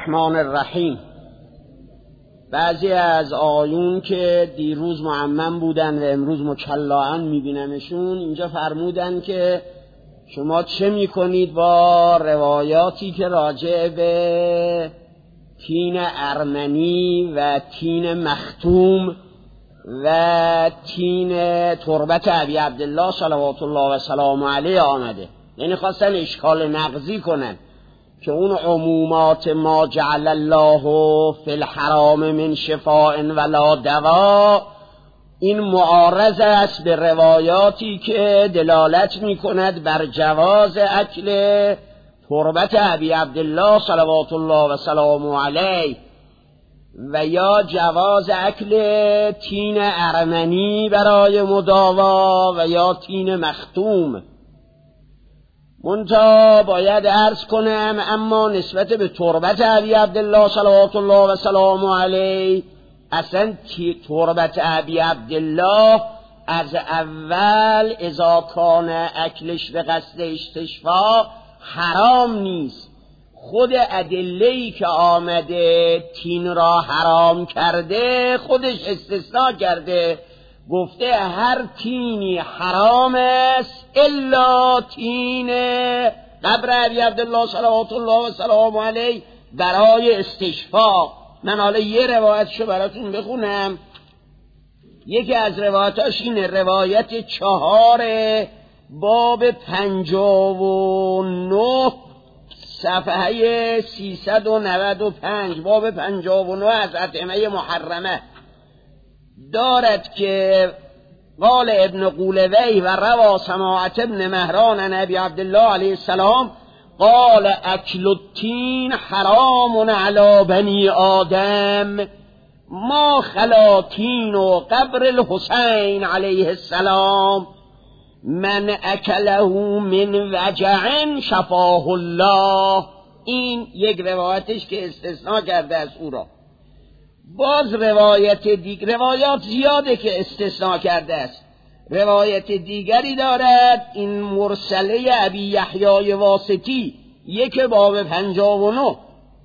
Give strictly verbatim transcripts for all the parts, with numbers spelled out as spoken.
الرحمن الرحیم. بعضی از آیون که دیروز معمم بودن و امروز مکللاً میبینمشون، اینجا فرمودن که شما چه میکنید با روایاتی که راجع به تین ارمنی و تین مختوم و تین تربت ابی عبدالله صلوات الله و سلام علیه آمده. یعنی خواستن اشکال نقضی کنن که اون عمومات ما جعل الله فی الحرام من شفاء ولا دوا، این معارض است به روایاتی که دلالت می کند بر جواز اکل تربت ابی عبدالله صلوات الله و سلام علیه و یا جواز اکل تین ارمنی برای مداوا و یا تین مختوم. منتها باید عرض کنم اما نسبت به تربت ابی عبدالله صلوات الله و سلام علیه، اصلا تربت ابی عبدالله از اول اذا کان اکلش به قصد استشفا حرام نیست. خود ادله‌ای که آمده تین را حرام کرده خودش استثناء کرده، گفته هر تینی حرام است الا تین قبر ابی عبدالله صلوات الله و سلام علیه برای استشفا. من حالا یه روایتشو براتون بخونم. یکی از روایتاش اینه، روایت چهار باب پنجاه و نه صفحه سیصد و نود و پنج، باب پنجاه و نه از اطعمه محرمه دارد که قال ابن قولوی و روا سماعت ابن مهران عن ابی عبدالله علیه السلام قال اکل التین حرام علی بنی آدم ما خلا تین و قبر الحسین علیه السلام من اکله من وجع شفاه الله. این یک روایتش که استثناء کرده از او را. باز روایت دیگر، روایات زیاده که استثناء کرده است. روایت دیگری دارد، این مرسله ابی یحیی واسطی، یک باب پنجاه و نه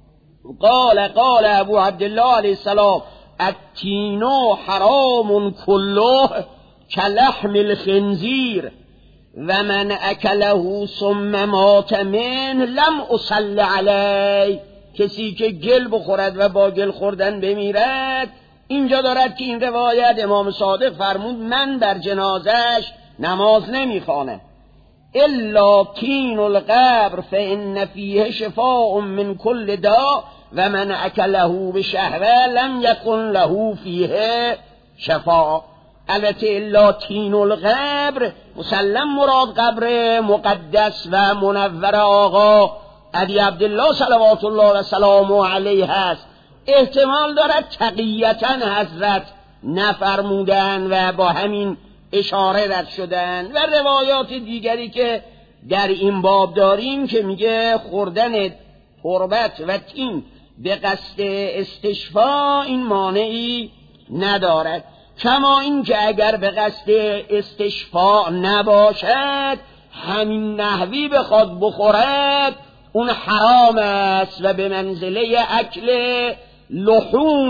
قال قال ابو عبدالله علیه السلام التین حرام کله کلحم الخنزیر و من اکله ثم مات من لم اصل علیه. کسی که گل بخورد و با گل خوردن بمیرد، اینجا دارد که این روایت امام صادق فرمود من بر جنازش نماز نمیخوانم. الا تین القبر فان فیه شفاء من کل داء و من اکله بشهوه لم یکن له فیه شفاء. البته الا تین القبر مسلم مراد قبر مقدس و منور آقا ابی عبدالله صلوات الله و سلام علیه هست. احتمال دارد تقییتا حضرت نفرمودن و با همین اشاره رد شدن. و روایات دیگری که در این باب داریم که میگه خوردن تربت و تین به قصد استشفا این مانعی ندارد. کما این که اگر به قصد استشفا نباشد همین نحوی بخواد بخورد اون حرام است و به منزله اکل لحوم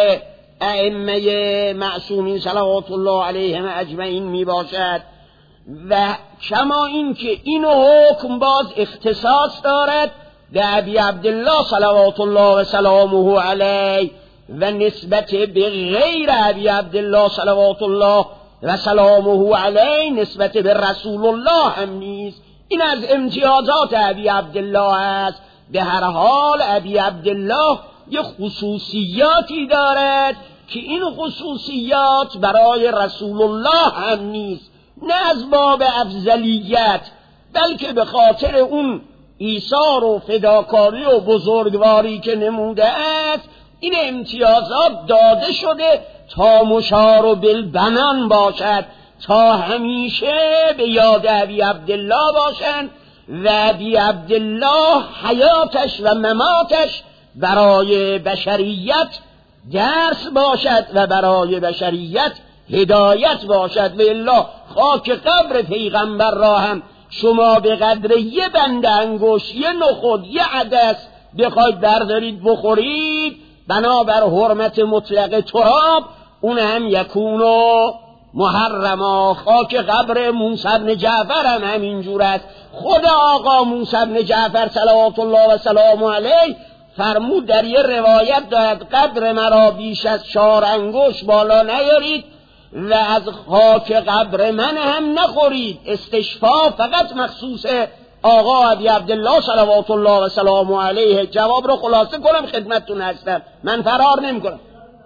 ائمه معصومین صلوات الله علیهم اجمعین می باشد. و کما این که این حکم باز اختصاص دارد به ابی عبدالله صلوات الله و سلامه علیه و نسبت به غیر ابی عبدالله صلوات الله و سلامه علیه نسبت به رسول الله هم نیست. این از امتیازات ابی عبدالله است. به هر حال ابی عبدالله یه خصوصیاتی دارد که این خصوصیات برای رسول الله هم نیست، نه از باب افضلیت بلکه به خاطر اون ایثار و فداکاری و بزرگواری که نموده است. این امتیازات داده شده تا مشار بالبنان باشد، تا همیشه به یاد ابی عبدالله باشند و ابی عبدالله حیاتش و مماتش برای بشریت درس باشد و برای بشریت هدایت باشد. و الا خاک قبر پیغمبر را هم شما به قدر یه بند انگشت، یه نخود، یه عدس بخواید بردارید بخورید بنابر حرمت مطلق تراب، اون هم یکونو محرما. خاک قبر موسی بن جعفر هم همینجور است. خود آقا موسی بن جعفر صلوات الله و سلام علیه فرمود در یه روایت دارد قبر مرا بیش از چهار انگشت بالا نیارید و از خاک قبر من هم نخورید. استشفا فقط مخصوص آقا ابی عبدالله صلوات الله و سلام علیه. جواب رو خلاصه کنم خدمتتون هستم، من فرار نمی کنم.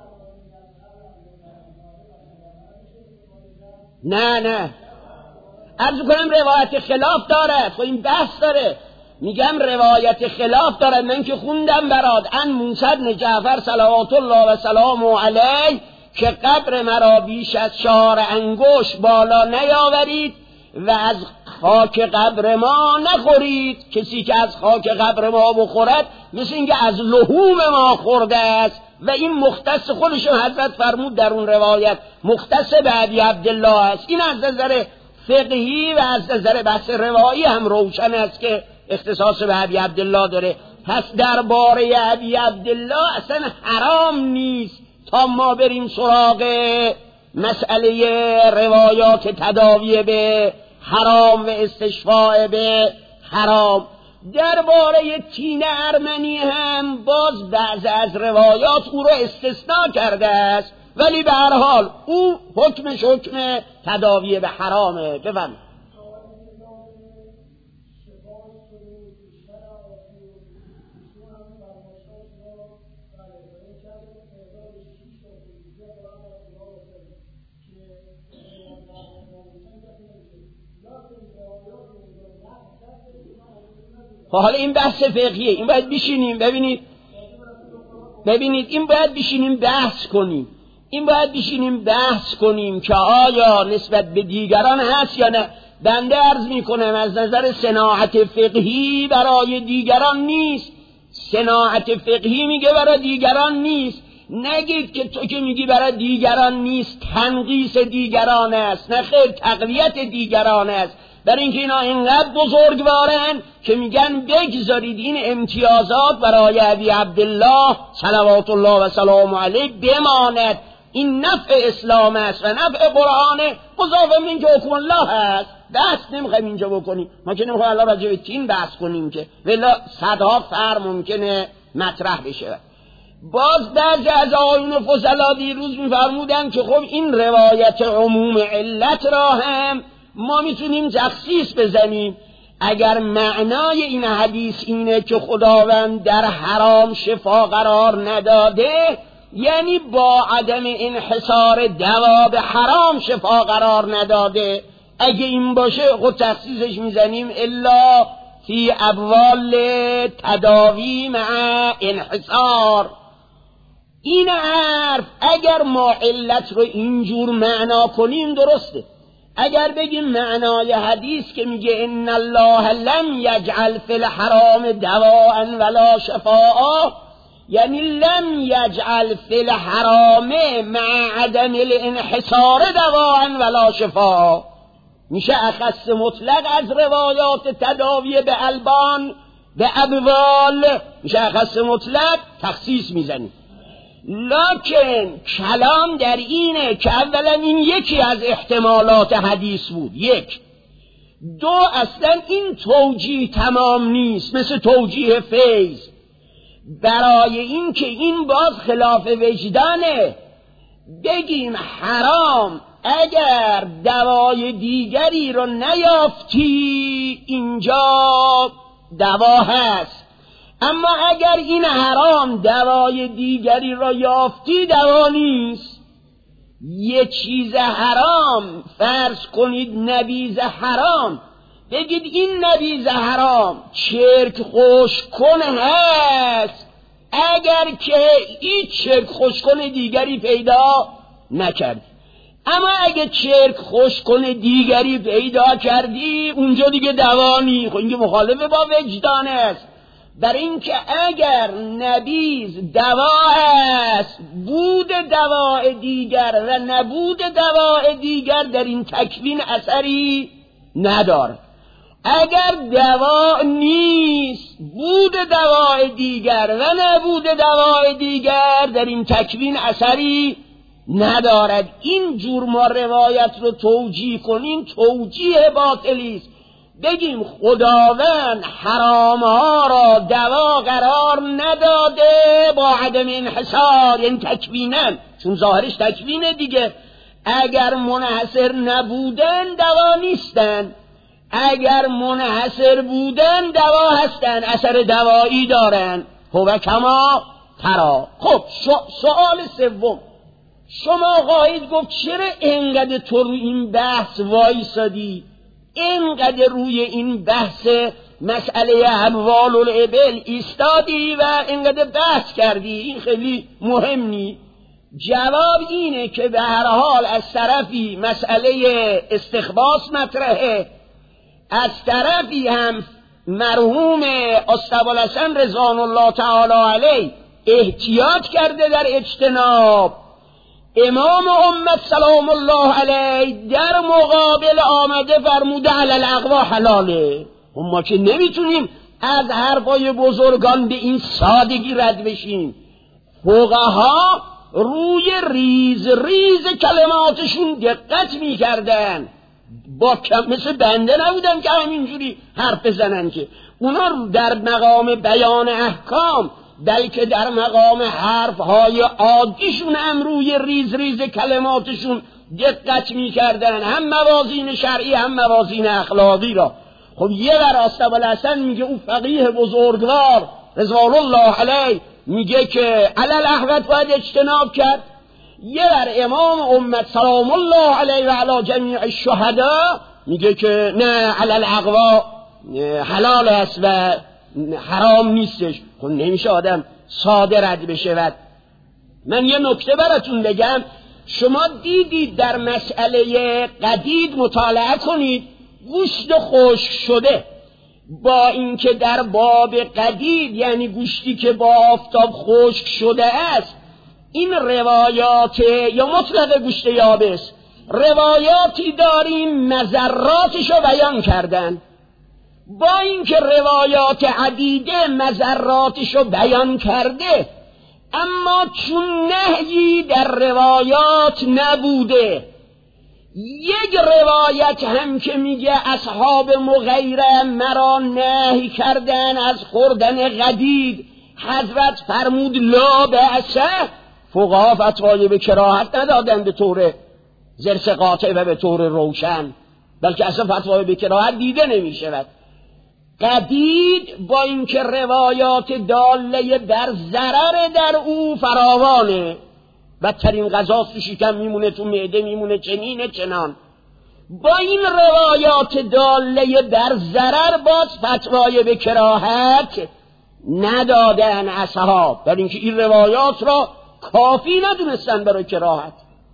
نه نه عرض کنم روایت خلاف دارد. خب این بحث داره، میگم روایت خلاف دارد. من که خوندم برات ان موسی بن جعفر صلوات الله و سلام علیه که قبر مرا بیش از چهار انگشت بالا نیاورید و از خاک قبر ما نخورید. کسی که از خاک قبر ما بخورد مثل اینکه از لحوم ما خورده است. و این مختص خودشون حضرت فرمود در اون روایت مختص به ابی عبدالله است. این از نظر فقهی و از نظر بحث روایی هم روشن است که اختصاص به ابی عبدالله داره. پس درباره ابی عبدالله اصلا حرام نیست تا ما بریم سراغ مسئله روایات تداوی به حرام و استشفاء به حرام. درباره تین ارمنی هم باز بعض از روایات او را استثناء کرده است، ولی به هر حال او حکمش حکم تداوی به حرامه. بفهم حالا این بحث فقهیه، این باید بشینیم ببینید ببینید این باید بشینیم بحث کنیم این باید بشینیم بحث کنیم که آیا نسبت به دیگران هست یا نه. بنده عرض میکنم از نظر صناعت فقهی برای دیگران نیست. صناعت فقهی میگه برای دیگران نیست. نگید که تو که میگی برای دیگران نیست تنقیص دیگران است، نه خیر تقویت دیگران است. برای اینکه اینا اینقدر بزرگوارن که میگن بگذارید این امتیازات برای ابی عبدالله صلوات الله و سلام علیه بماند. این نفع اسلام است و نفع قرآن، مضافه من که حکم الله هست. دست نمیخوایم اینجا بکنیم، ما که نمیخوایم الله راجع به تین بحث کنیم که ولی صدها فر ممکنه مطرح بشه. باز بعضی از آیون فضلا دیروز میفرمودن که خب این روایت عموم علت را هم ما میتونیم تخصیص بزنیم. اگر معنای این حدیث اینه که خداوند در حرام شفا قرار نداده، یعنی با عدم انحصار دوا به حرام شفا قرار نداده. اگه این باشه خود تخصیصش میزنیم الا فی ابوال تداوی مع انحصار. این حرف اگر ما علت رو اینجور معنا کنیم درسته. اگر بگیم معنای حدیث که میگه ان الله لم یجعل فی الحرام دواء ولا شفاء، یعنی لم یجعل فی الحرام مع عدم الانحصار دواء ولا شفاء، میشه اخص مطلق از روایات تداوی به البان به ابوال، میشه اخص مطلق تخصیص میزنیم. لکن کلام در اینه که اولا این یکی از احتمالات حدیث بود، یک. دو، اصلا این توجیه تمام نیست، مثل توجیه فیض. برای این که این باز خلاف وجدانه، بگیم حرام اگر دوای دیگری رو نیافتی اینجا دوا هست، اما اگر این حرام دوای دیگری را یافتی دوا نیست. یه چیز حرام فرض کنید نبیذ حرام، بگید این نبیذ حرام چرک خوشکن هست اگر که هیچ چرک خوشکن دیگری پیدا نکردی. اما اگه چرک خوشکن دیگری پیدا کردی اونجا دیگه دوا نی. خب اینکه مخالف با وجدان است. برای اینکه اگر نبیذ دوا است، بود دواء دیگر و نبود دواء دیگر در این تکوین اثری نداره. اگر دوا نیست بود دواء دیگر و نبود دواء دیگر در این تکوین اثری ندارد. این جور ما روایت رو توجیه کنیم توجیه باطلی است. بگیم خداوند حرامها را دوا قرار نداده با عدم انحصار، یعنی تکویناً، چون ظاهرش تکوینه دیگه. اگر منحصر نبودن دوا نیستن، اگر منحصر بودن دوا هستن، اثر دوایی دارن. هو کما ترا. خب سوال سوم، شما خواهید گفت چرا اینقدر تو روی این بحث وایسادی، اینقدر روی این بحث مسئله اموال الابل ایستادی و اینقدر بحث کردی، این خیلی مهم نی؟ جواب اینه که به هر حال از طرفی مسئله استخباس مطرحه، از طرفی هم مرحوم اسطوالحسن رضوان الله تعالی علیه احتیاط کرده در اجتناب. امام امت سلام الله علیه در مقابل آمده فرموده علی الاقوا حلاله. ما که نمیتونیم از حرفای بزرگان به این سادگی رد بشیم. فقها روی ریز ریز کلماتشون دقت میکردن، با کم مثل بنده نبودن که همینجوری حرف بزنن، که اونا در مقام بیان احکام بلکه در مقام حرفهای عادیشون هم روی ریز ریز کلماتشون دقت میکردن، هم موازین شرعی هم موازین اخلاقی را. خب یه بر اسطوالحسن میگه او فقیه بزرگوار رضوان الله علیه میگه که علی الاحوط باید اجتناب کرد، یه بر امام امت سلام الله علیه و علی جمیع الشهدا میگه که نه علی الاقوا حلال است و حرام نیستش. خب نمیشه آدم ساده رد بشه. من یه نکته براتون بگم، شما دیدید در مسئله قدید مطالعه کنید، گوشت خشک شده با اینکه در باب قدید یعنی گوشتی که با آفتاب خشک شده است، این روایات یا مطلق گوشت یابس روایاتی داریم مضراتش رو بیان کردن، با اینکه روایات عدیده مضراتش رو بیان کرده، اما چون نهیی در روایات نبوده. یک روایت هم که میگه اصحاب مغیره مرا نهی کردن از خوردن قدید، حضرت فرمود لا بأسه، فقها فتوای به کراهت ندادن به طور زرس قاطع و به طور روشن، بلکه اصلا فتوای به کراهت دیده نمی شود. قدید با اینکه روایات داله در ضرر در او فراوانه، بدترین غذا تو شکم میمونه، تو معده میمونه، چنینه چنان، با این روایات داله در ضرر باز فتوای به کراهت ندادن اصحاب، برای اینکه این روایات را کافی ندونستن برای کراهت.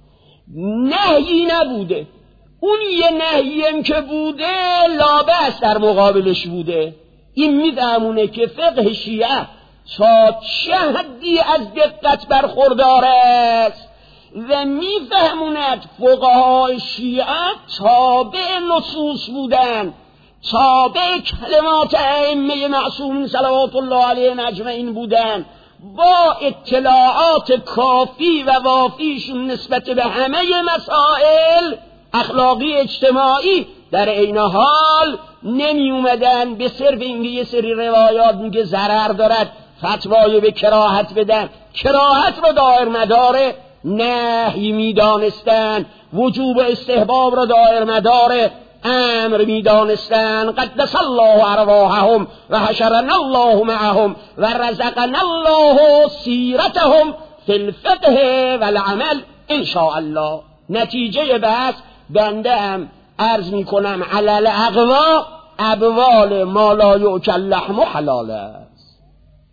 نهی نبوده، اون یه نهیم که بوده لابس در مقابلش بوده. این میفهمونه که فقه شیعه تا چه حدی از دقت برخوردار است و میفهموند فقهای شیعه تابع نصوص بودن، تابع کلمات ائمه معصومین صلوات الله علیهم اجمعین بودن، با اطلاعات کافی و وافیشون نسبت به همه مسائل اخلاقی اجتماعی، در عین حال نمی اومدن به صرف اینکه یه سری روایات میگه ضرر دارد فتوای به کراهت بدن، کراهت رو دایر مدار نهی میدانستن، وجوب استحباب رو دایر مدار امر میدانستن. قدس الله ارواحهم و حشرنا الله معهم و رزقنا الله سیرتهم فی الفقه والعمل ان شاء الله. نتیجه بحث بنده هم عرض میکنم علل اقوا ابوال ما لا یؤکل لحم حلال است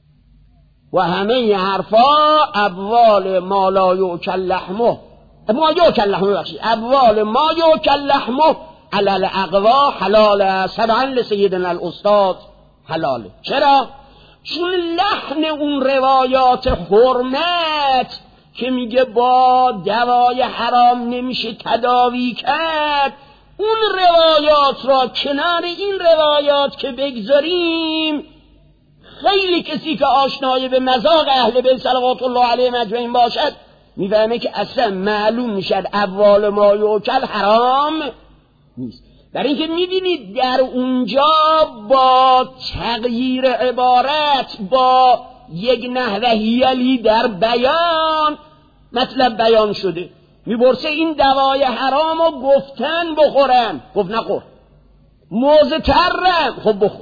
و همه حرفا ابوال ما لا یؤکل لحمه ما یؤکل لحمه بخشی ابوال ما یؤکل لحمه علل اقوا حلال است. طبعا لسیدنا الاستاد حلاله. چرا؟ چون لحن اون روایات حرمت که میگه با دوای حرام نمیشه تداوی کرد، اون روایات را کنار این روایات که بگذاریم، خیلی کسی که آشنای به مذاق اهل بیت صلوات الله علیهم اجمعین باشد میفهمه که اصلا معلوم میشد اول ما یوکل حرام نیست. در اینکه میبینید در اونجا با تغییر عبارت، با یک نحوه هیلی در بیان مطلب بیان شده. میپرسه این دوای حرام رو گفتن بخورن، گفت نخور. موزه ترم، خب بخور.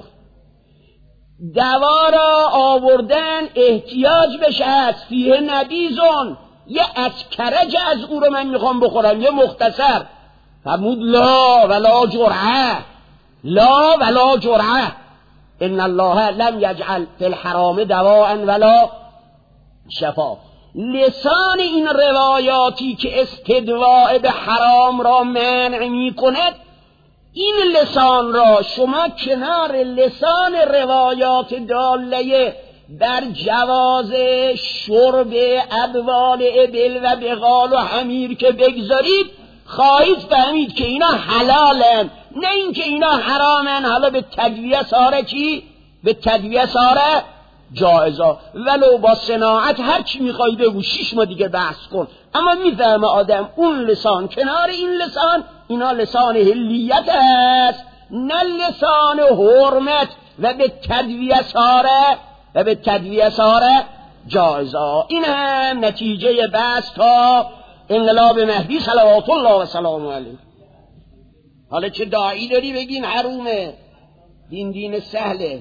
دوا را آوردن احتیاج بشه هست، فیه نبیزون، یه اسکرج از او رو من میخوام بخورم، یه مختصر. فرمود لا ولا جرعه، لا ولا جرعه، ان الله لم یجعل فی الحرام دواء ولا شفا. لسان این روایاتی که استدواء به حرام را منع می کند، این لسان را شما کنار لسان روایات داله در جواز شرب ابوال ابل و بغال و حمیر که بگذارید، خواهید فهمید که اینا حلالن، نه اینکه اینا حرامن. حالا به تدویه ساره چی؟ به تدویه ساره جائزا، ولو با صناعت هر چی میخوای بگو، شش ما دیگه بحث کن. اما میفهمه آدم اون لسان کنار این لسان، اینا لسان حلیت است، نه لسان حرمت و به تدویه ساره و به تدویه ساره جائزا. این هم نتیجه بحث تا انقلاب مهدی صلوات الله و سلام علیه. حالا چه داعی داری بگین حرومه؟ دین دین سهله.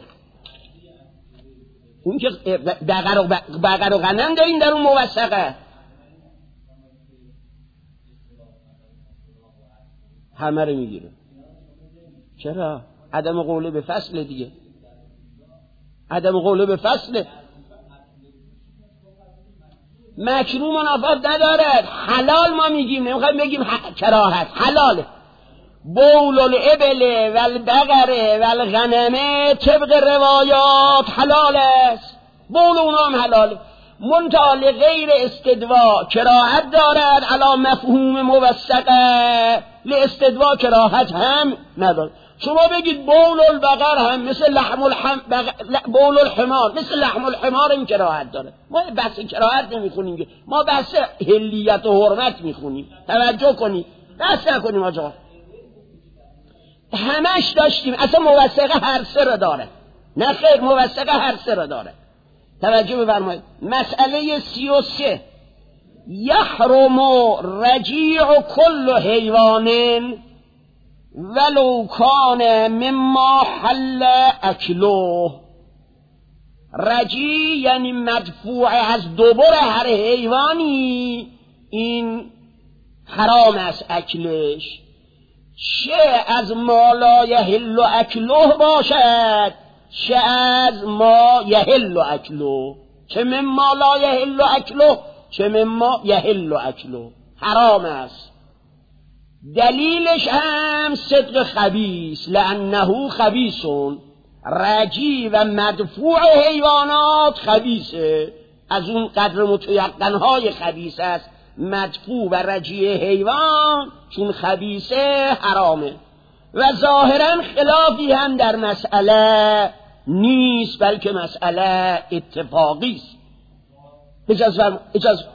اون که بقر و, بقر و غنم دارین در اون موثقه، همه رو میگیره. چرا؟ عدم قوله به فصل دیگه، عدم قوله به فصل. مکروه منافات ندارد، حلال ما میگیم، نمیخوایم بگیم کراهت، حلاله. بول الابل و البقر و الغنم طبق روایات حلال است، بول اونا هم حلاله. منتها لغیر استدوا کراهت دارد، علی مفهوم موثقه لاستدوا کراهت هم ندارد. شما بگید بول البقر هم مثل لحم الحم بغ... بول الحمار مثل لحم الحمار این کراهت داره. ما بحث کراهت نمیخونیم، ما بحث حلیت و حرمت میخونیم. توجه کنید، بحث نکنیم آجا. همش داشتیم، اصلا موثقه هر سه را داره، نه خیر، موثقه هر سه را داره. توجه بفرمایید. مسئله سی و سه، یحرم رجیع کل حیوان ولو کان مما حل اکلوه. رجیع یعنی مدفوع از دوبر هر حیوانی، این حرام است اکلش، چه از ما لا یحل اکلوه باشد، چه از ما یحل اکلوه، چه مما لا یحل اکلوه، چه مما یحل اکلوه، حرام است. دلیلش هم صدق خبیث، لانه خبیثون. رجی و مدفوع حیوانات خبیثه، از اون قدر متیقنهای خبیث است. مدفوع و رجی حیوان چون خبیثه حرامه. و ظاهرا خلافی هم در مسئله نیست، بلکه مسئله اتفاقی است. اجازه اجازه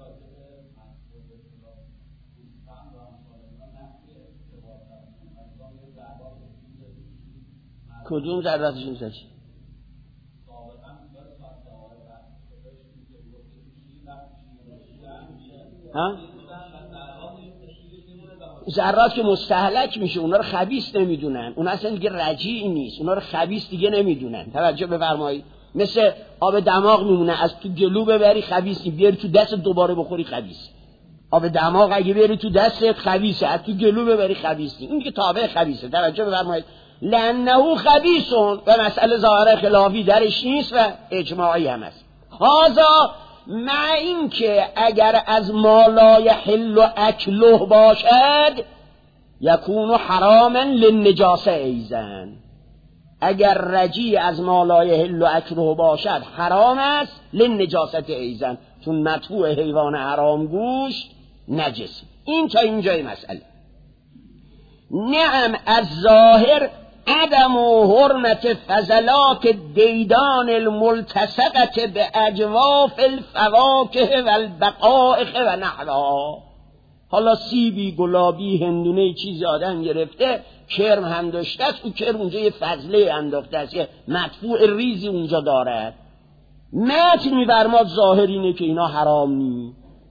کدوم ذراتش میشه؟ ها؟ ذرات که مستهلک میشه، اونا رو خبیث نمیدونن، اونا اصلا دیگه رجیع نیست، اونا رو خبیث دیگه نمیدونن. توجه بفرمایید. مثل آب دماغ میمونه، از تو گلو ببری خبیث نیست، بیاری تو دست دوباره بخوری خبیث. آب دماغ اگه بیاری تو دستت خبیثه، از تو گلو ببری خبیث نیست، این که تابع خبیثه. توجه بفرمایید. لانه خبیثون و مسئله ظاهر خلافی درش نیست و اجماعی هم است. هذا مع این که اگر از ما لا یحل اکله باشد یکون حراما للنجاسه ایزن. اگر رجی از ما لا یحل اکله باشد حرام است للنجاست ایزن، چون مدفوع حیوان حرام گوشت نجس. این تا اینجای مسئله. نعم از ظاهر عدم و حرمت فضلاک دیدان الملتصقت به اجواف الفواکه و البقائق و نحوها. حالا سیبی، گلابی، هندونه چیزی آدم گرفته، کرم هم داشته است، او کرم اونجا یه فضله انداخته است، یه مدفوع ریزی اونجا دارد. متن می‌فرماد ظاهر اینه که اینا حرام نی،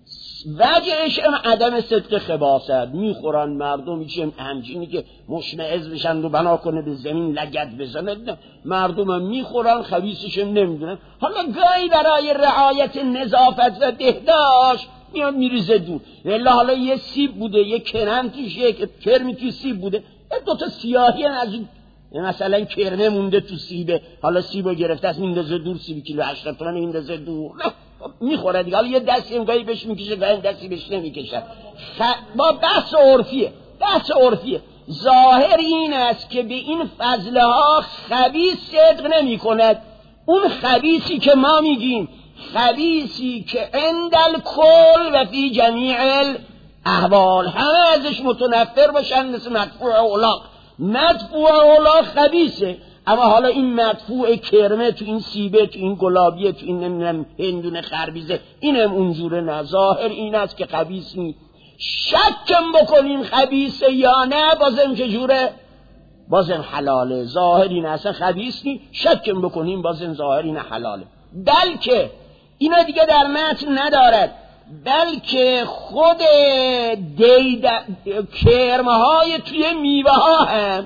وجهش هم عدم صدق خباثت. میخورن مردم، میشه همچینی که مشمئز بشن و بنا کنه به زمین لگد بزنه، مردم هم میخورن خبیثش هم نمیدونن. حالا گاهی برای رعایت نظافت و بهداشت میاد میریزه دور. والله حالا یه سیب بوده، یه کرم توش، یه کرمی توی سیب بوده، یه دوتا سیاهی از مثلا کرمه مونده تو سیبه، حالا سیبو گرفته است میندازه دور، سیب کیلو هشتاد تومن میندازه دور، میخوره دیگه. حالا یه دستی گاهی بهش میکشه، گاهی دستی بهش نمیکشه. خ... با بحث عرفیه، بحث عرفیه. ظاهر این است که به این فضله ها خبیث صدق نمی کند. اون خبیثی که ما میگیم، خبیثی که عند الکل و فی جمیع الاحوال، همه ازش متنفر باشن، مثل مدفوع اولاق. مدفوع اولاق خبیثه، اما حالا این مدفوع کرمه تو این سیبه، تو این گلابیه، تو این نمیدونم هندونه خربیزه، اینم اونجوره نه. ظاهر این است که خبیث نیست. شکم بکنیم خبیثه یا نه، بازم چجوره؟ بازم حلاله. ظاهر این اصلا خبیث نیست، شکم بکنیم بازم ظاهر این حلاله. بلکه اینا دیگه در متن ندارد، بلکه خود دید کرمهای توی میوه ها هم،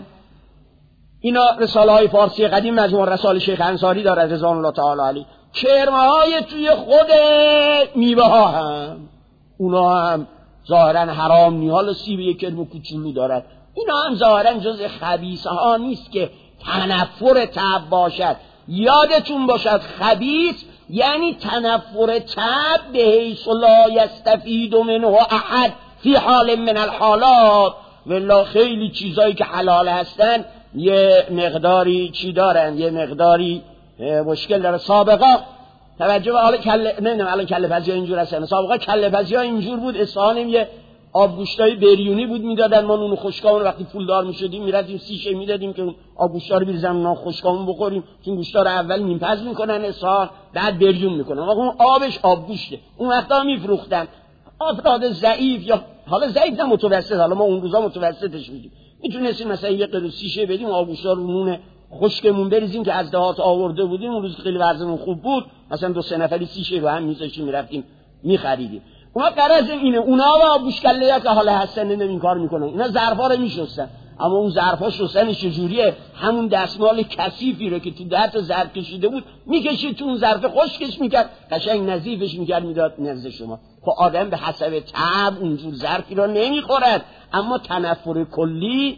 اینا رساله های فارسی قدیم مجموع رسال شیخ انصاری دارد رضوان الله تعالی علیه، کرمهای توی خود میوه ها هم، اونا هم ظاهرا حرام نی. حالا سیب یک کرم کوچولو دارد، اینا هم ظاهرا جز خبیثه ها نیست که تنفر طبع باشد. یادتون باشد خبیث یعنی تنفر طبع به حیث لا یستفید منه احد فی حال من الحالات. والله خیلی چیزایی که حلال هستن یه مقداری چی دارن، یه مقداری مشکل داره. سابقا توجه به حال کله، نمیدونم الان کله پزی ها اینجور هستن، سابقا کله پزی ها اینجور بود. اصفهانم یه آبگوشتای بریونی بود میدادن، ما اون خشکامون وقتی پولدار میشدیم میرفتیم سیشه میدادیم که آبگوشتا رو بریزیم اونا خشکامون بخوریم. این گوشتا رو اول نیم پز میکنن اصفهان، بعد بریون میکنن، اون آبش آبگوشته. اون وقتا میفروختن. افراد ضعیف یا حالا ضعیف نه متوسط، حالا ما اون روزا متوسطش میگیم، میتونستیم مثلا یه قرو سیشه بدیم، آبگوشتا رو نون خشکمون بریزیم که از دهات آورده بودیم، اون روز خیلی وضعمون خوب بود، مثلا دو سه نفری سیشه رو هم میذاشتیم میرفتیم میخریدیم. اونا قرض اینه، اونا و بوشکله‌ها که حالا هستن نمیدونم این کار میکنن، اینا ظرفا رو میشستن، اما اون ظرفا شستنش چجوریه؟ همون دستمال کثیفی رو که تو ده تا ظرف کشیده بود میکشید تو اون ظرف، خشکش میکرد، قشنگ نظیفش میکرد، میداد نزد شما. خب آدم به حسب طبع اونجور ظرفی رو نمیخورد، اما تنفر کلی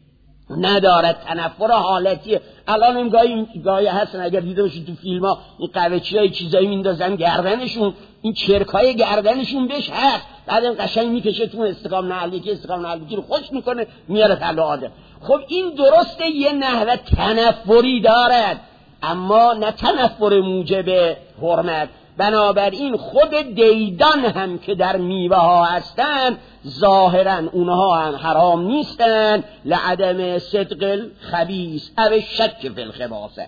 ندارد، تنفر حالتیه. الان این گاهی گاهی هستن، اگر دیده باشید تو فیلم ها این قوچیای چیزایی میندازن گردنشون، این چرکای گردنشون بهش هست، بعدم قشنگ میکشه تو استقام نعلی که استقام نعلی رو خوش میکنه میاره طلا آدم. خب این درسته یه نحوه تنفری دارد، اما نه تنفر موجب حرمت. بنابراین خود دیدان هم که در میوه ها هستن ظاهرا اونها هم حرام نیستن، لعدم صدق الخبیث او شک فی الخباثه.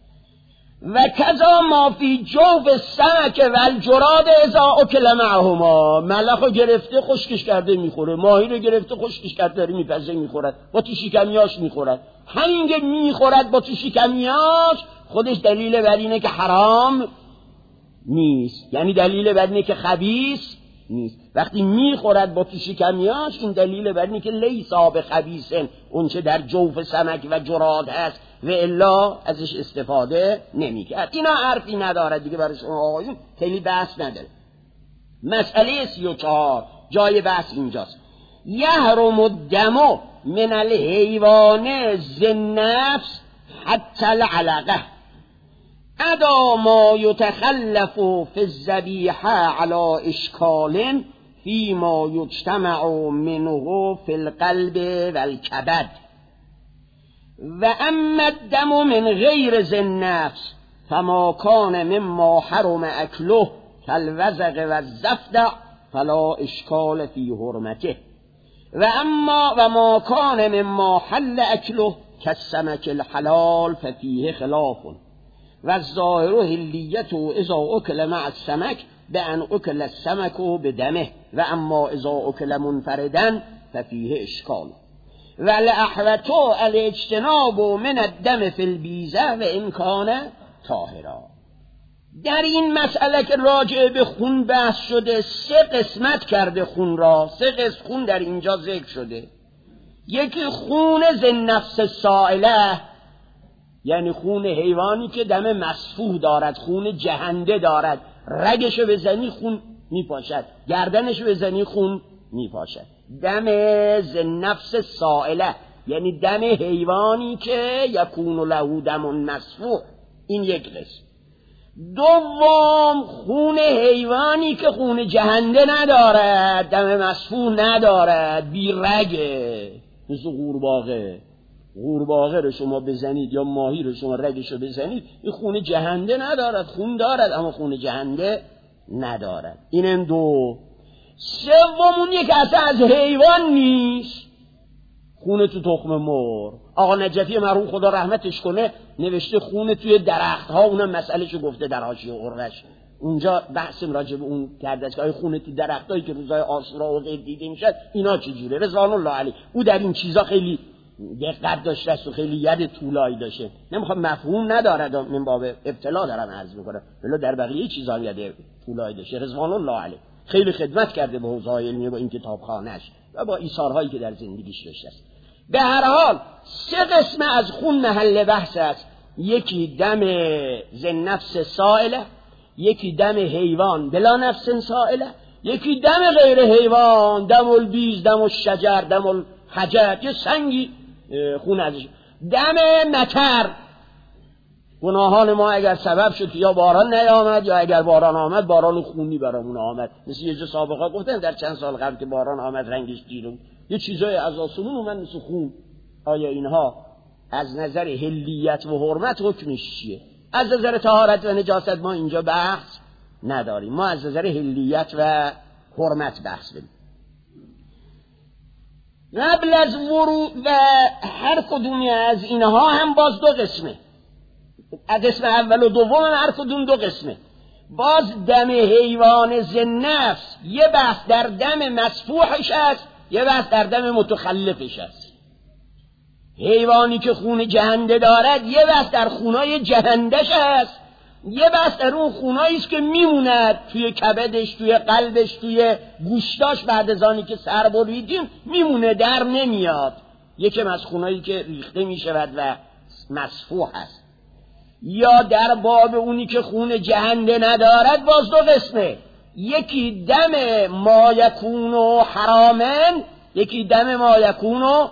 و کذا ما فی جوف السمک و الجراد اذا اکل معهما. ملخ رو گرفته خشکش کرده میخوره، ماهی رو گرفته خشکش کرده داره میپزه میخورد، با تو شکمیاش میخورد. همین که میخورد با تو شکمیاش خودش دلیل بر اینه که حرام نیست، یعنی دلیل بر اینه که خبیث نیست. وقتی میخورد با تو شکمیاش این دلیل بر اینه که لیسا به خبیثن، اون چه در جوف سمک و جراد هست و الا ازش استفاده نمیکرد. اینا حرفی نداره دیگه برای شما آقایون، خیلی بحث نداره. مسئله سی و چهار جای بحث اینجاست. یحرم الدم من الحیوان ذی-النفس حتی العلقه ادا ما یتخلف فی الذبیحه علی اشکال فی ما یجتمع منه فی القلب و الکبد. و اما الدم من غیر ذی النفس فما کان مما حرم اکله کالوزغ و الضفدع فلا اشکال فی حرمته. و اما و ما کان مما حل اکله کالسمک الحلال ففیه خلاف و الظاهر حلیته اذا اکل مع السمک بأن اکل السمک بدمه و اما اذا اکل منفردا ففیه اشکال و الاحوط الاجتناب من الدم فی البیزه و امکان طاهرا. در این مسئله که راجع به خون بحث شده سه قسمت کرده خون را، سه قسم خون در اینجا ذکر شده. یکی خون ذی نفس سائله، یعنی خون حیوانی که دم مسفوح دارد، خون جهنده دارد، رگشو بزنی خون میپاشد، گردنشو بزنی خون میپاشد. دم ذی نفس سائله یعنی دم حیوانی که یکون له دم مسفوح، این یک قسم. دوم خون حیوانی که خون جهنده ندارد، دم مسفوح ندارد، بی رگه، مثل قورباغه. قورباغه رو شما بزنید یا ماهی رو شما رگشو بزنید، این خون جهنده ندارد، خون دارد اما خون جهنده ندارد. اینم دو. سومون یک اصلا از حیوان نیست، خون تو تخم مرغ. آقا نجفی مرحوم خدا رحمتش کنه نوشته خون توی درخت ها، اونم مسئلهشو گفته در حاشیه قرش. اونجا بحثم راجع به اون کرده که خون تو درخت هایی که روزای عاشورا و غیر دیده میشد اینا چجوره. رضوان الله علیه او در این چیزا خیلی دقت داشته است و خیلی ید طولایی داشته. نمیخوام مفهوم ندارد، من باب ابتلا دارم عرض میکنم، ولی در بقیه چیزا ید طولایی داشته. رضوان الله علیه خیلی خدمت کرده به حوزه علمی با این کتابخانه‌اش و با ایثارهایی که در زندگیش داشته است. به هر حال سه قسم از خون محل بحث است. یکی دم ذی نفس سائله، یکی دم حیوان بلا نفس سائله، یکی دم غیر حیوان، دم البیز، دم الشجر، دم الحجر، یه سنگی خون ازش. دم مطر، گناهان ما اگر سبب شد یا باران نیامد یا اگر باران آمد باران خونی برامون آمد، مثل یه جا سابقه گفتن در چند سال قبل که باران آمد رنگش گیرون، یه چیزای از آسمون اومد مثل خون. آیا اینها از نظر حلیت و حرمت حکمش چیه؟ از نظر طهارت و نجاست ما اینجا بحث نداریم، ما از نظر حلیت و حرمت بحث بریم. قبل از ورود و هر کدومی از اینها هم باز دو قسمه، قسم اول و دوم هم هر کدوم دو قسمه. باز دم حیوان ذی نفس یه بحث در دم مسفوحش است، یه بحث در دم متخلفش است. حیوانی که خون جهنده دارد یه بحث در خونای جهندش است، یه بحث در اون خونایی است که میموند توی کبدش، توی قلبش، توی گوشتاش، بعد از آنی که سر بریدیم میمونه، در نمیاد. یکم از خونایی که ریخته میشود و مسفوح است. یا در باب اونی که خون جهنده ندارد باز دو قسمه، یکی دم ما یکون و حرامن، یکی دم ما یکون و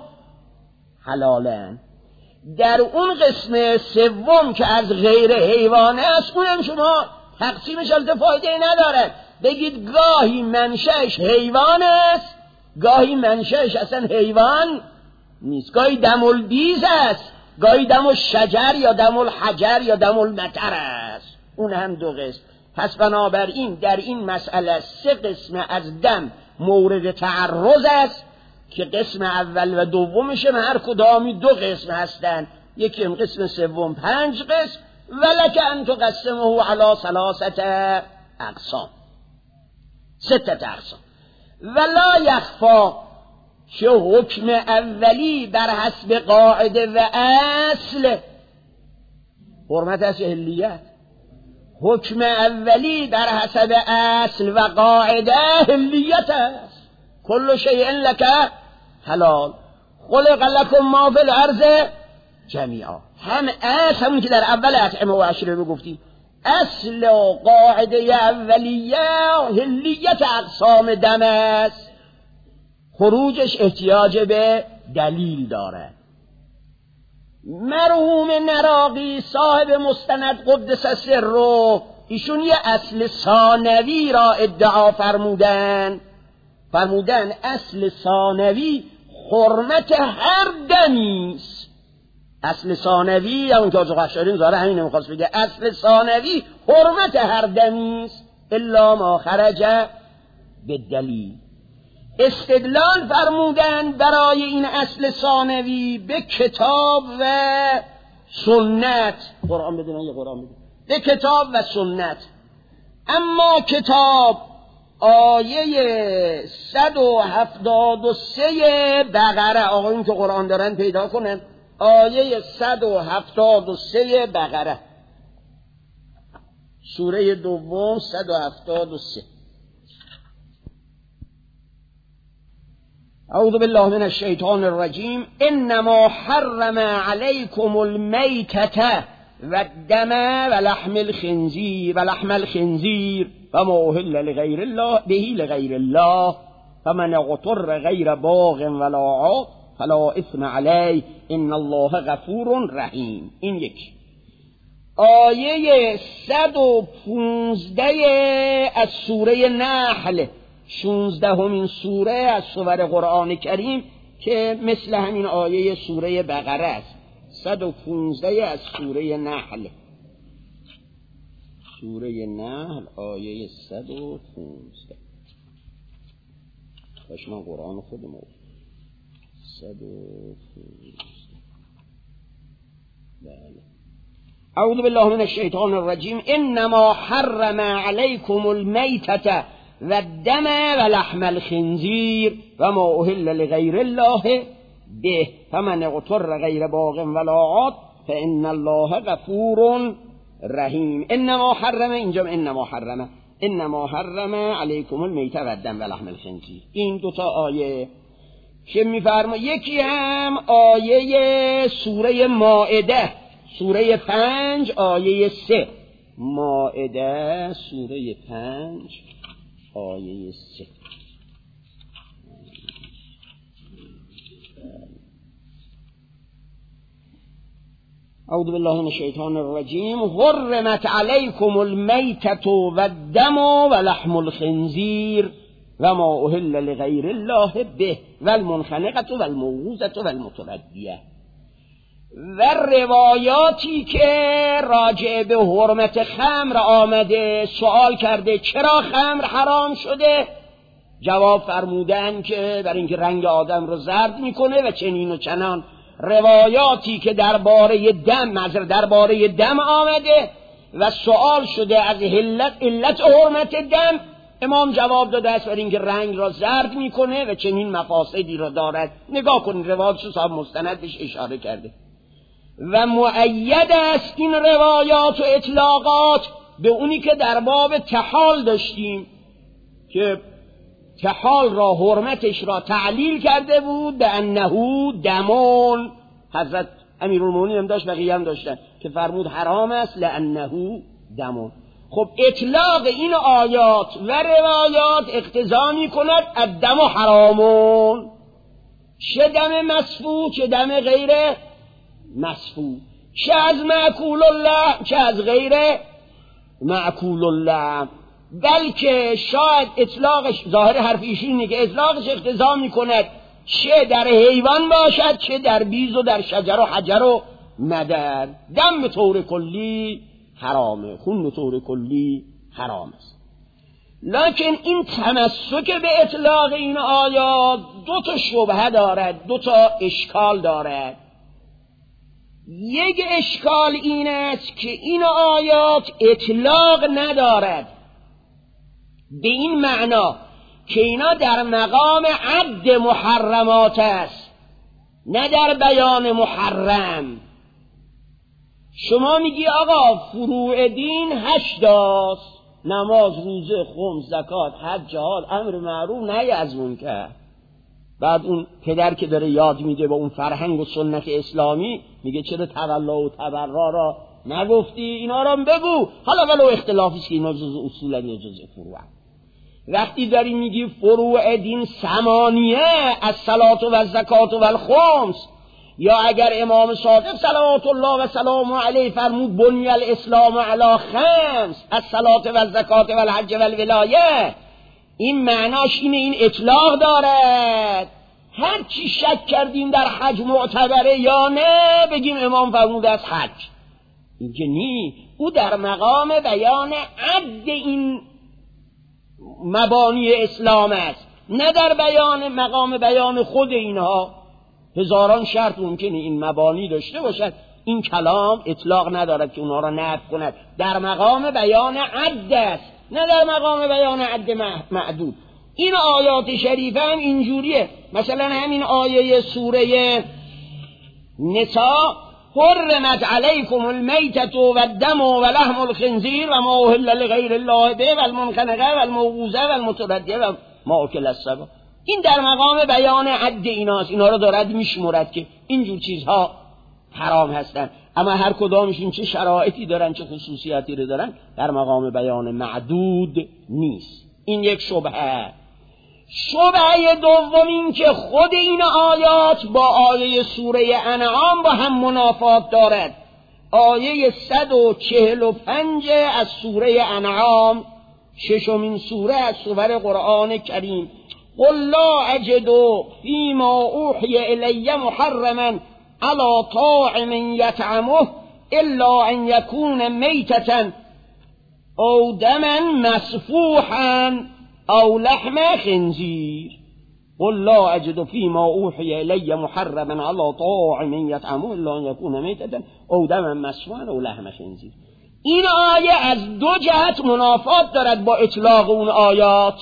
حلالن. در اون قسم سوم که از غیر حیوانه است، اونم شما تقسیمش البته فایده نداره، بگید گاهی منشأش حیوان است، گاهی منشأش اصلا حیوان نیست، گاهی دم البیز است، گاهی دم الشجر یا دم الحجر یا دم المطر است. اون هم دو قسم. پس بنابراین در این مسئله سه قسم از دم مورد تعرض است که قسم اول و دومش هر کدامی دو قسم هستند. یکی هم قسم سوم پنج قسم، ولک ان تقسمه علی ثلاثه اقسام، سته اقسام. ولا یخفا که حکم اولی بر حسب قاعده و اصل حرمت است یا حلیت؟ حکم اولی در حسب اصل و قاعده حلیت است. کل شیء لک حلال خلق لکم ما فی الارض جمیعا. هم اصل همون که در اول اطعمه و عشره رو گفتی، اصل و قاعده اولیه حلیت اقسام دم است، خروجش احتیاج به دلیل داره. مرحوم نراقی صاحب مستند قدس سره، ایشون یه اصل ثانوی را ادعا فرمودن، فرمودن اصل ثانوی حرمت هر دمیست. اصل ثانوی اون که آزو قشارین زاره همین نمیخواست بگه، اصل ثانوی حرمت هر دمیست الا ما خرج به دلیل. استدلال فرمودن برای این اصل ثانوی به کتاب و سنت. قرآن بدونن یا قرآن بدونن؟ به کتاب و سنت. اما کتاب آیه صد و هفتاد و سه بقره، آقایون که قرآن دارن پیدا کنن، آیه صد و هفتاد و سه بقره، سوره دوم صد و هفتاد و سه. اعوذ بالله من الشیطان الرجیم. انما حرم علیکم المیتة و الدم و لحم الخنزیر و لحم الخنزیر و ما اهل لغیر الله به لغیر الله فمن اضطر غیر باغ ولا عاد فلا اثم علیه ان الله غفور رحیم. این یک. آیه صد و پونزده از سوره نحل، شونزدهمین سوره از سور قرآن کریم که مثل همین آیه سوره بقره است. صد و پونزده از سوره نحل، سوره نحل آیه صد و پونزده. باش من قرآن خودم صد و پونزده. بله. اعوذ بالله من الشیطان الرجیم. انما حرم علیکم المیتة و الدم و لحم الخنزیر و ما اهل لغیر الله به فمن اضطر غیر باغ ولا عاد فان الله غفور رحیم. انما حرم، اینجا انما حرم، انما حرم علیکم المیتة و الدم و لحم الخنزیر. این دوتا آیه که میفرما، یکی هم آیه سوره مائده، سوره پنج آیه سه. مائده سوره پنج آیه سه. اعوذ بالله من الشیطان الرجیم. حرمت علیکم المیتة و الدم و لحم الخنزیر و ما اهل لغیر الله به و المنخنقة و الموقوذة و المتردیة. و روایاتی که راجع به حرمت خمر آمده سوال کرده چرا خمر حرام شده، جواب فرمودن که برای اینکه رنگ آدم رو زرد میکنه و چنین و چنان. روایاتی که درباره دم، معذرت درباره دم آمده و سوال شده از علت علت حرمت دم، امام جواب داده است برای اینکه رنگ را زرد میکنه و چنین مفاسدی را دارد. نگاه کنید روایاتش صاحب مستند بهش اشاره کرده. و مؤید است این روایات و اطلاقات به اونی که در باب تحال داشتیم که تحال را حرمتش را تعلیل کرده بود به انه دمون. حضرت امیرالمومنین هم داشت، بقیه هم داشتن که فرمود حرام است لانه دمون. خب اطلاق این آیات و روایات اقتضا می کند الدم حرامون، چه دم مسفوح چه دم غیر مسفوح، چه از معکول الله چه از غیر معکول الله. بلکه شاید اطلاقش، ظاهر حرف ایشینه که اطلاقش اقتضا می کند چه در حیوان باشد چه در بیز و در شجر و حجر و مدر. دم به طور کلی حرامه، خون به طور کلی حرام است. لکن این تمسک به اطلاق این آیات دو تا شبهه دارد، دو تا اشکال دارد. یک اشکال این است که این آیات اطلاق ندارد به این معنا که اینا در مقام عد محرمات است، نه در بیان محرم. شما میگی آقا فروع دین هشتاست، نماز، روزه، خمس، زکات، حج، جهاد، امر معروف، نهی از منکر. بعد اون پدر که داره یاد میده با اون فرهنگ و سنت اسلامی میگه چرا تولا و تبرا را نگفتی؟ اینا را بگو، حالا ولو اختلافی است که اینا جزء اصولا یا جزء فروع. وقتی داری میگی فروع دین ثمانیه از صلات و زکات و الخمس، یا اگر امام صادق صلوات الله و سلامه علیه فرمود بنی الاسلام علی خمس از صلات و زکات و الحج و الولایه، این معناش اینه این اطلاق دارد. هر چی شک کردیم در حج معتبره یا نه بگیم امام فرمود از حج، این که نی، او در مقام بیان عد این مبانی اسلام است. نه در بیان مقام بیان خود اینها. هزاران شرط ممکنه این مبانی داشته باشد، این کلام اطلاق ندارد که اونها را نفی کند. در مقام بیان عد است، نه در مقام بیان عد معدود. این آیات شریفه هم اینجوریه. مثلا همین آیه سوره نساء، حرمت علیکم المیتة و الدم و لحم الخنزیر و ما اهل لغیر الله به و المنخنقه و الموقوذه و المتردیه و ما اکل السبع. این در مقام بیان عد ایناست، اینا رو دارد میشمرد که اینجور چیزها حرام هستند. اما هر کدامشون چه شرایطی دارن، چه خصوصیاتی رو دارن، در مقام بیان معدود نیست. این یک شبهه. شبهه دوم این که خود این آیات با آیه سوره انعام با هم منافات دارد. آیه صد و چهل و پنج از سوره انعام، ششمین سوره از سور قرآن کریم، قل لا اجد فیما اوحی الی محرما علی طاعم یطعمه الا ان یکون میتة او دما مسفوحا او لحم خنزیر. قل لا اجد فیما اوحی الی محرما علی طاعم یطعمه الا ان یکون میتة او دما مسفوحا او لحم خنزیر. این آیه از دو جهت منافات دارد با اطلاق اون آیات.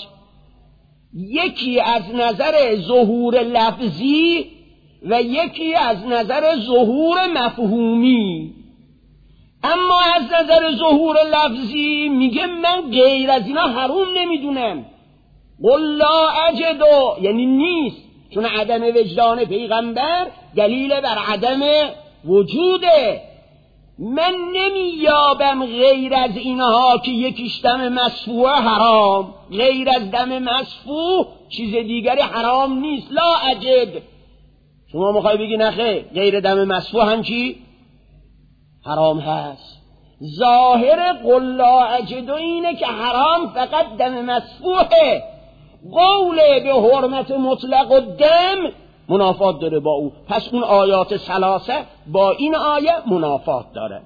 یکی از نظر ظهور لفظی و یکی از نظر ظهور مفهومی. اما از نظر ظهور لفظی میگه من غیر از اینا حرام نمیدونم. قل لا اجد یعنی نیست، چون عدم وجدان پیغمبر دلیل بر عدم وجوده. من نمییابم غیر از اینها که یکیش دم مسفوح حرام، غیر از دم مسفوح چیز دیگری حرام نیست. لا اجد. شما میخوای بگی نخه غیر دم مسفوح هم چی؟ حرام هست. ظاهر قل لا اجد اینه که حرام فقط دم مسفوحه. قول به حرمت مطلق و دم منافات داره با او. پس اون آیات ثلاثه با این آیه منافات داره.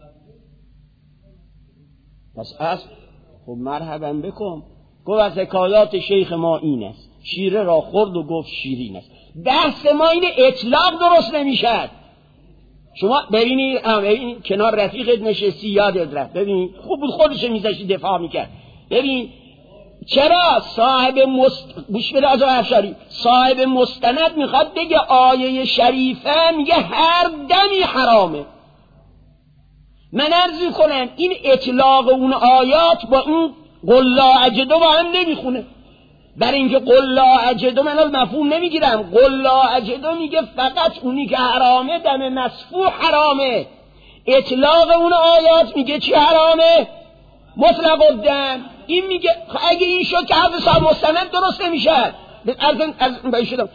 پس اصل خب مرحبا بکن. گفت از حکایات شیخ ما این است، شیره را خورد و گفت شیرین است. بحث ما این اطلاق درست نمیشد. شما ببینید ببین کنار رفیقت نشستی یادت رفت، ببین خوب بود خودش میذاشتی دفاع میکرد. ببین چرا صاحب مست... گوش بده آقا افشاری، صاحب مستند میخواد بگه آیه شریفه میگه هر دمی حرامه. من عرض کنم این اطلاق اون آیات با این قل لا اجدو با هم نمیخونه. برای اینکه قل لا اجدو من مفهوم نمیگیرم. قل لا اجدو میگه فقط اونی که حرامه دم مسفوح حرامه. اطلاق اون آیات میگه چی حرامه؟ مطلق الدم. این میگه اگه این شد که حرف صاحب مستند درست نمیشه. از از باید شدم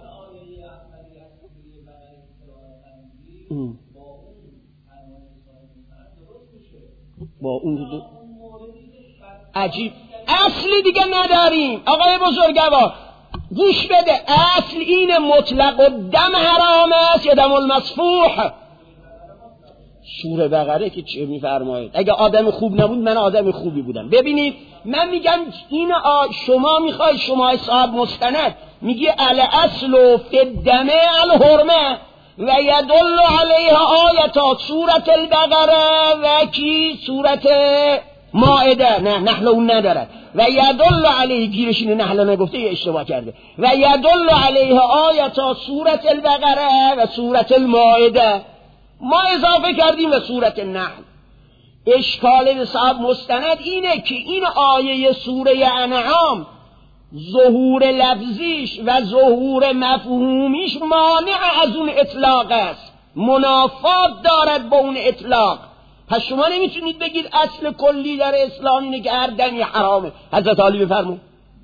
با اون دو عجیب اصلی دیگه نداریم. آقای بزرگوار گوش بده، اصل این مطلق الدم حرام است یا دم المسفوح؟ سوره بقره که چه میفرماید؟ اگه آدم خوب نبود من آدم خوبی بودم. ببینید من میگم این آ... شما میخوای، شما صاحب مستند میگی الاصل فی الدم الحرمه و یدل علیها آیات سورة البقره و کی سورة مائده. نه نحل اون ندارد. و یدل علیه گیرشین نحل نگفته یه اشتباه کرده. و یدل علیها آیات سورة البقره و سورة المائده. ما اضافه کردیم به سورة النحل. اشکال صاحب مستند اینه که این آیه سوره انعام ظهور لفظیش و ظهور مفهومیش مانع از اون اطلاق است، منافات دارد با اون اطلاق. پس شما نمیتونید بگید اصل کلی در اسلام اینه که هر دمی حرامه. حضرت علی بفرمایید.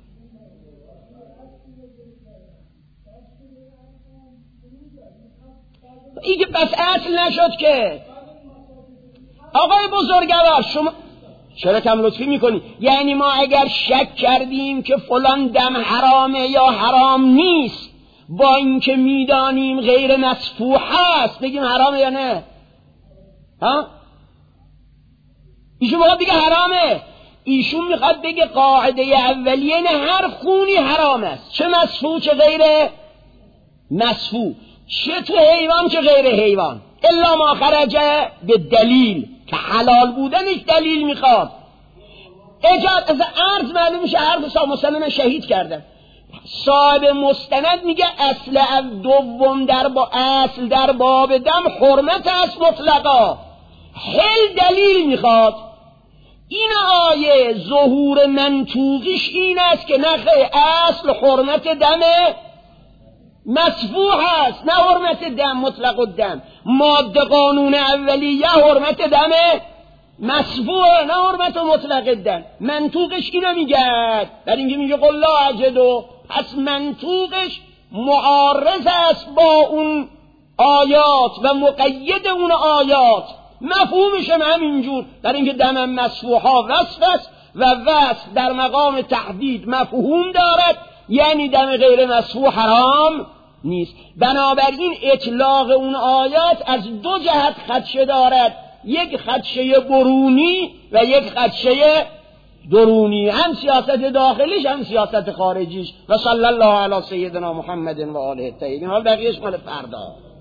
این که بس اصل نشد که. آقای بزرگوار شما چرا کم لطفی میکنی؟ یعنی ما اگر شک کردیم که فلان دم حرامه یا حرام نیست، با اینکه میدانیم غیر مسفوح هست، بگیم حرامه یا نه؟ ها؟ ایشون باید بگه حرامه. ایشون میخواد بگه قاعده اولیه نه هر خونی حرام است، چه مسفوح چه غیر مسفوح، چه تو حیوان چه غیر حیوان، الا ما خرج به دلیل که حلال بودنش دلیل میخواد. اجاد از عرض معلوم میشه عرض صاحب مسلم شهید کردن. صاحب مستند میگه اصل دوم در با اصل در باب دم حرمت است مطلقا، حل دلیل میخواد. این آیه ظهور منطوقیش این است که نخه اصل حرمت دم مسفوح است، نه حرمت دم مطلق الدم. ماده قانون اولیه حرمت دم مسفوح، نه حرمت مطلق الدم. منطوقش اینو میگه، در اینکه میگه قل لا اجدو، پس منطوقش معارض است با اون آیات و مقید اون آیات. مفهومش هم همینجور، در اینکه دم مسفوحا وصف است و وصف در مقام تحدید مفهوم دارد، یعنی دم غیر مسفوح حرام نیست. بنابراین اطلاق اون آیات از دو جهت خدشه دارد، یک خدشه برونی و یک خدشه درونی، هم سیاست داخلیش هم سیاست خارجیش. و صلی الله علی سیدنا محمد و آله الطاهرین. حال بقیهش مال فردا.